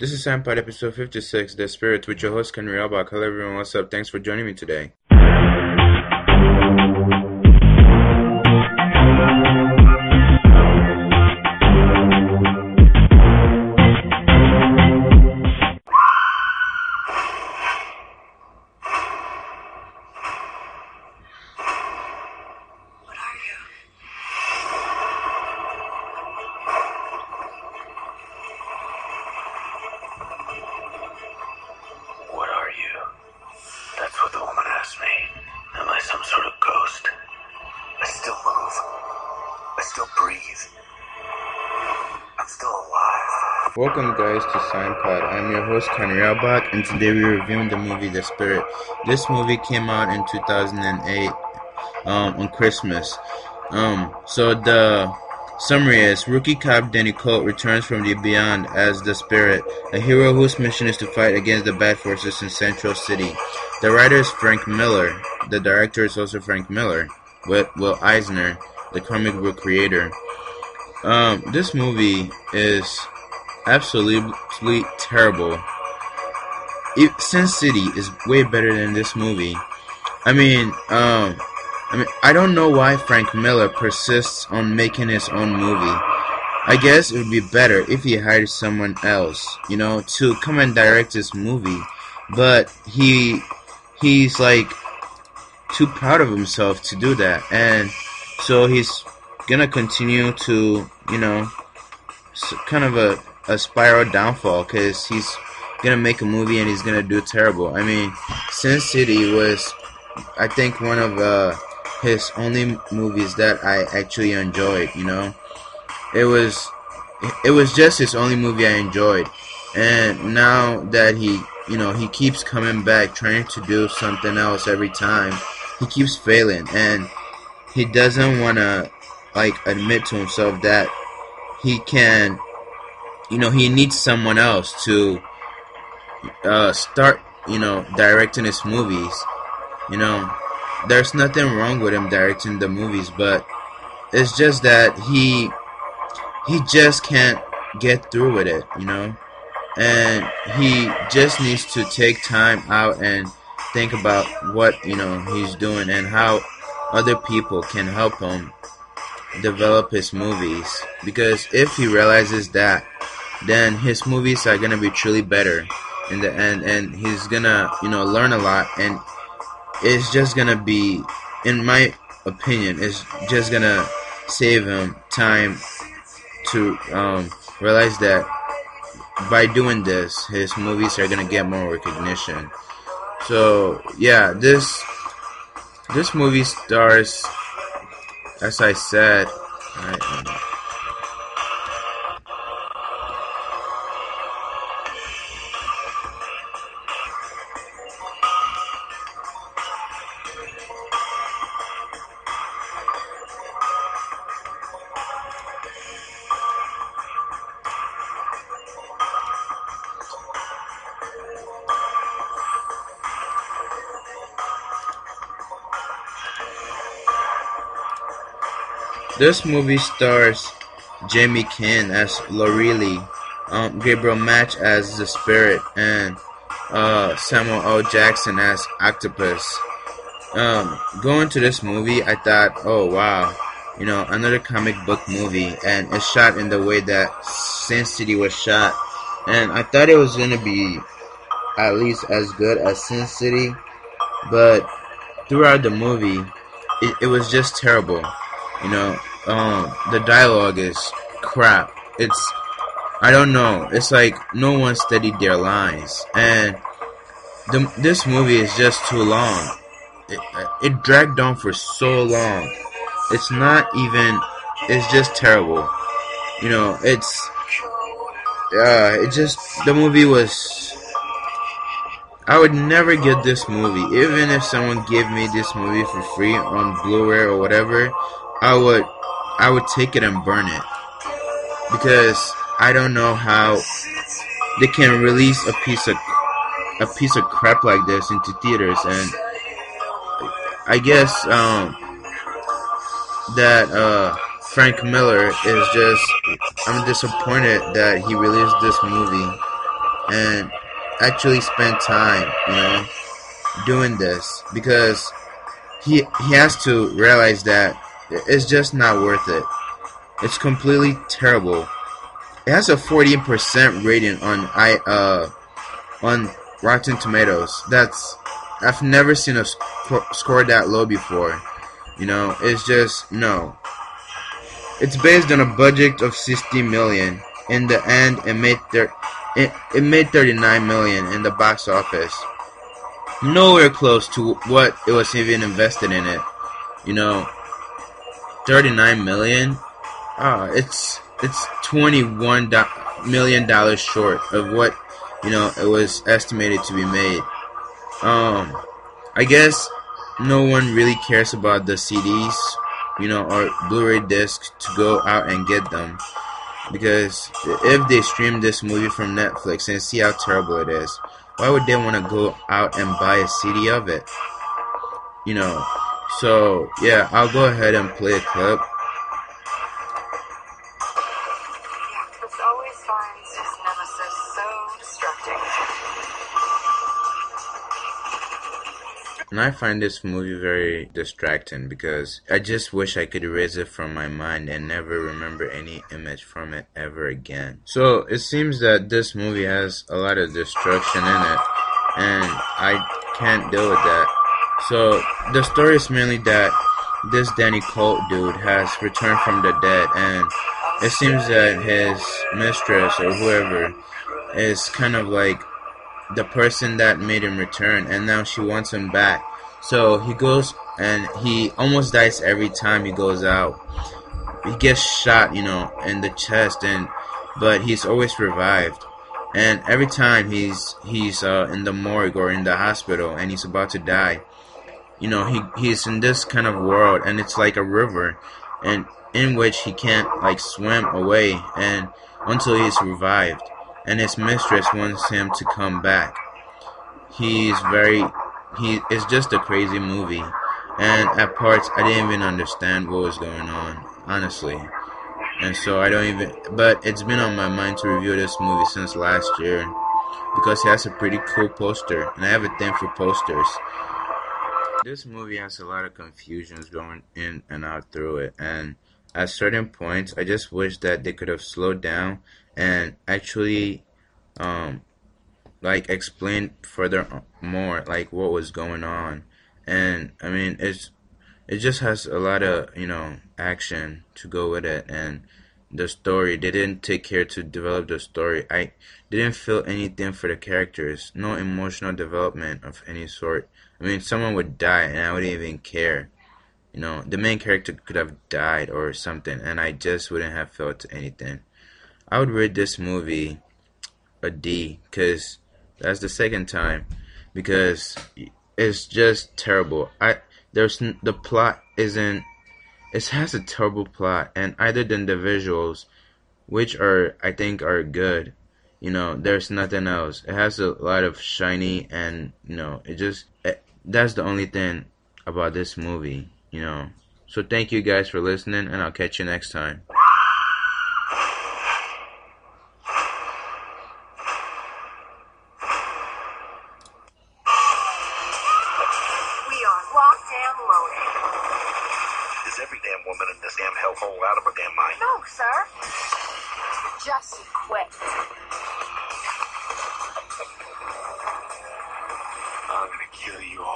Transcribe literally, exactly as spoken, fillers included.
This is Sampad episode fifty-six, The Spirit, with your host, Ken Rialbach. Hello everyone, what's up? Thanks for joining me today. Welcome guys to SignPod. I'm your host Ken Rialbach, and today we're reviewing the movie The Spirit. This movie came out in two thousand eight um, on Christmas. Um, so the summary is, rookie cop Danny Colt returns from the beyond as The Spirit, a hero whose mission is to fight against the bad forces in Central City. The writer is Frank Miller. The director is also Frank Miller, with Will Eisner, the comic book creator. Um, this movie is absolutely terrible. It, Sin City is way better than this movie. I mean, um, I mean, I don't know why Frank Miller persists on making his own movie. I guess it would be better if he hired someone else, you know, to come and direct this movie. But he, he's like too proud of himself to do that, and so he's gonna continue to, you know, kind of a a spiral downfall, because he's gonna make a movie and he's gonna do terrible. I mean, Sin City was, I think, one of uh, his only movies that I actually enjoyed. You know, it was it was just his only movie I enjoyed, and now that he, you know, he keeps coming back trying to do something else every time, he keeps failing, and he doesn't wanna like admit to himself that he can. You know, he needs someone else to uh, start, you know, directing his movies. You know, there's nothing wrong with him directing the movies, but it's just that he he just can't get through with it, you know, and he just needs to take time out and think about what, you know, he's doing and how other people can help him develop his movies. Because if he realizes that, then his movies are gonna be truly better in the end, and he's gonna, you know, learn a lot, and it's just gonna be, in my opinion, it's just gonna save him time to um, realize that by doing this, his movies are gonna get more recognition. So yeah, this this movie stars, as I said, I, um, This movie stars Jamie Kinn as Lorelei, um, Gabriel Match as The Spirit, and uh, Samuel L. Jackson as Octopus. Um, going to this movie, I thought, oh wow, you know, another comic book movie, and it's shot in the way that Sin City was shot, and I thought it was gonna be at least as good as Sin City, but throughout the movie, it, it was just terrible, you know. Um, the dialogue is crap. It's, I don't know, it's like no one studied their lines, and the, this movie is just too long. It, it dragged on for so long. It's not even, it's just terrible. You know, it's, uh, it just, the movie was, I would never get this movie. Even if someone gave me this movie for free on Blu-ray or whatever, I would, I would take it and burn it, because I don't know how they can release a piece of a piece of crap like this into theaters. And I guess um, that uh, Frank Miller is just, I'm disappointed that he released this movie and actually spend time, you know, doing this, because he he has to realize that it's just not worth it. It's completely terrible. It has a forty percent rating on I uh on Rotten Tomatoes. That's I've never seen a sc- score that low before. You know, it's just no. It's based on a budget of sixty million. In the end, it made thir- it, it made thirty-nine million in the box office. Nowhere close to what it was even invested in it. You know, thirty-nine million. Ah, it's it's twenty-one million dollars short of what, you know, it was estimated to be made. Um, I guess no one really cares about the C Ds, you know, or Blu-ray discs to go out and get them, because if they stream this movie from Netflix and see how terrible it is, why would they want to go out and buy a C D of it? You know, so yeah, I'll go ahead and play a clip. This always finds his nemesis so destructive. And I find this movie very distracting because I just wish I could erase it from my mind and never remember any image from it ever again. So it seems that this movie has a lot of destruction in it, and I can't deal with that. So the story is mainly that this Danny Colt dude has returned from the dead, and it seems that his mistress or whoever is kind of like the person that made him return, and now she wants him back. So he goes and he almost dies every time he goes out. He gets shot, you know, in the chest, and but he's always revived. And every time he's he's uh, in the morgue or in the hospital and he's about to die, you know, he he's in this kind of world, and it's like a river, and in which he can't like swim away and until he's revived. And his mistress wants him to come back. He's very, he it's just a crazy movie, and at parts I didn't even understand what was going on, honestly. And so I don't even, but it's been on my mind to review this movie since last year, because it has a pretty cool poster, and I have a thing for posters. This movie has a lot of confusions going in and out through it, and at certain points I just wish that they could have slowed down and actually um like explain further more like what was going on. And I mean, it's it just has a lot of, you know, action to go with it, and the story, they didn't take care to develop the story. I didn't feel anything for the characters, no emotional development of any sort. I mean, someone would die and I wouldn't even care. You know, the main character could have died or something, and I just wouldn't have felt anything. I would rate this movie a D, because that's the second time, because it's just terrible. I there's the plot isn't, it has a terrible plot, and other than the visuals, which are I think are good, you know, there's nothing else. It has a lot of shiny, and you know, it just it, that's the only thing about this movie, you know. So thank you guys for listening, and I'll catch you next time. Is every damn woman in this damn hellhole out of her damn mind? No, sir. Just quit. I'm gonna kill you all.